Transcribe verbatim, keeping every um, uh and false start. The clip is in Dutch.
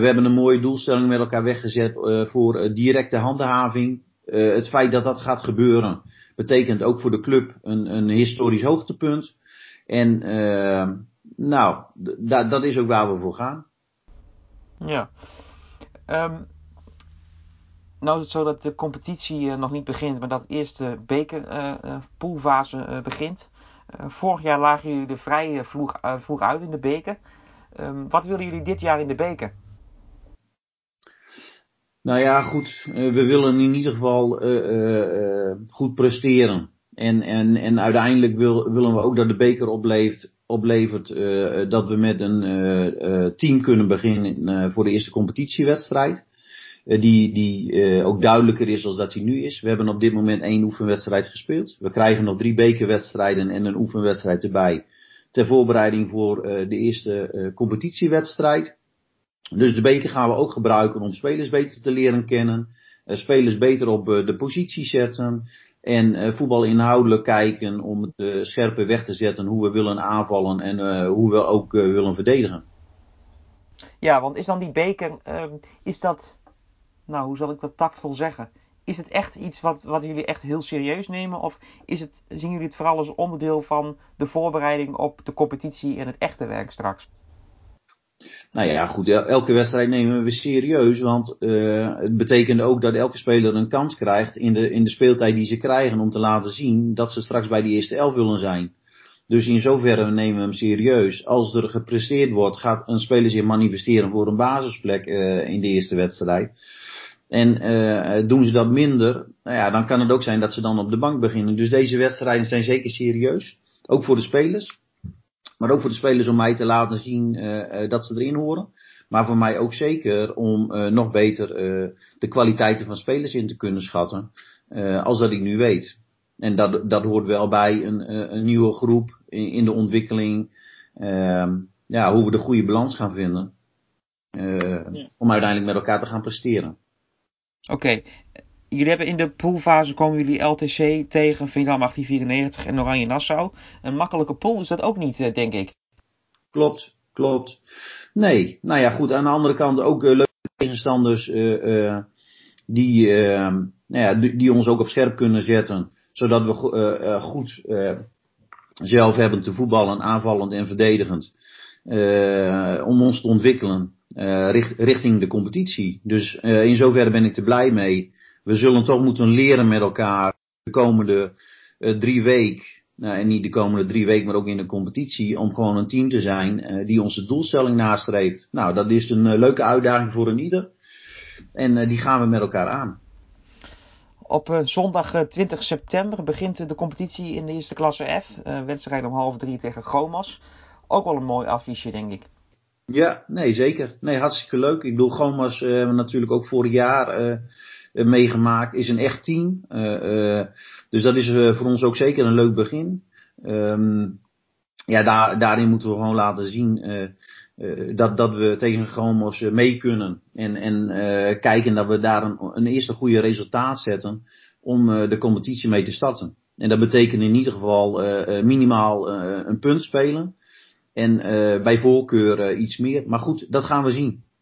We hebben een mooie doelstelling met elkaar weggezet uh, voor uh, directe handhaving. Uh, het feit dat dat gaat gebeuren betekent ook voor de club een, een historisch hoogtepunt. En uh, nou, d- d- dat is ook waar we voor gaan. Ja. Um, nou is het zo dat de competitie uh, nog niet begint, maar dat eerst de beker uh, uh, poolfase uh, begint. Uh, vorig jaar lagen jullie er vrij uh, vroeg, uh, vroeg uit in de beker. Um, wat willen jullie dit jaar in de beker? Nou ja, goed. Uh, we willen in ieder geval uh, uh, uh, goed presteren. En, en, en uiteindelijk wil, willen we ook dat de beker oplevert, oplevert uh, dat we met een uh, uh, team kunnen beginnen uh, voor de eerste competitiewedstrijd. Uh, die die uh, ook duidelijker is dan dat die nu is. We hebben op dit moment één oefenwedstrijd gespeeld. We krijgen nog drie bekerwedstrijden en een oefenwedstrijd erbij. Ter voorbereiding voor uh, de eerste uh, competitiewedstrijd. Dus de beker gaan we ook gebruiken om spelers beter te leren kennen. Uh, spelers beter op uh, de positie zetten. En uh, voetbal inhoudelijk kijken om het uh, scherper weg te zetten hoe we willen aanvallen en uh, hoe we ook uh, willen verdedigen. Ja, want is dan die beker, um, is dat, nou hoe zal ik dat tactvol zeggen? Is het echt iets wat, wat jullie echt heel serieus nemen? Of is het, zien jullie het vooral als onderdeel van de voorbereiding op de competitie en het echte werk straks? Nou ja, goed, elke wedstrijd nemen we serieus, want uh, het betekent ook dat elke speler een kans krijgt in de, in de speeltijd die ze krijgen om te laten zien dat ze straks bij die eerste elf willen zijn. Dus in zoverre nemen we hem serieus. Als er gepresteerd wordt, gaat een speler zich manifesteren voor een basisplek uh, in de eerste wedstrijd. En uh, doen ze dat minder, nou ja, dan kan het ook zijn dat ze dan op de bank beginnen. Dus deze wedstrijden zijn zeker serieus, ook voor de spelers. Maar ook voor de spelers om mij te laten zien uh, uh, dat ze erin horen. Maar voor mij ook zeker om uh, nog beter uh, de kwaliteiten van spelers in te kunnen schatten. Uh, als dat ik nu weet. En dat, dat hoort wel bij een, uh, een nieuwe groep in, in de ontwikkeling. Uh, ja, hoe we de goede balans gaan vinden. Uh, ja. Om uiteindelijk met elkaar te gaan presteren. Oké. Okay. Jullie hebben in de poolfase komen jullie L T C tegen, Veendam achttien vierennegentig en Oranje Nassau. Een makkelijke pool is dat ook niet, denk ik. Klopt, klopt. Nee, nou ja goed, aan de andere kant ook uh, leuke tegenstanders uh, uh, die, uh, nou ja, die, die ons ook op scherp kunnen zetten. Zodat we uh, uh, goed uh, zelf hebben te voetballen, aanvallend en verdedigend. Uh, om ons te ontwikkelen uh, richt, richting de competitie. Dus uh, in zoverre ben ik er blij mee. We zullen toch moeten leren met elkaar de komende uh, drie weken. Nou, en niet de komende drie weken, maar ook in de competitie. Om gewoon een team te zijn uh, die onze doelstelling nastreeft. Nou, dat is een uh, leuke uitdaging voor een ieder. En uh, die gaan we met elkaar aan. Op uh, zondag uh, twintig september begint uh, de competitie in de eerste klasse F. Uh, wedstrijd om half drie tegen Gomas. Ook wel een mooi affiche, denk ik. Ja, nee, zeker. Nee, hartstikke leuk. Ik bedoel, Gomas uh, hebben we natuurlijk ook vorig jaar uh, uh, meegemaakt. Is een echt team. Uh, uh, dus dat is uh, voor ons ook zeker een leuk begin. Um, ja, daar, daarin moeten we gewoon laten zien uh, uh, dat, dat we tegen Gomas uh, mee kunnen. En, en uh, kijken dat we daar een, een eerste goede resultaat zetten om uh, de competitie mee te starten. En dat betekent in ieder geval uh, uh, minimaal uh, een punt spelen. En uh, bij voorkeur uh, iets meer. Maar goed, dat gaan we zien.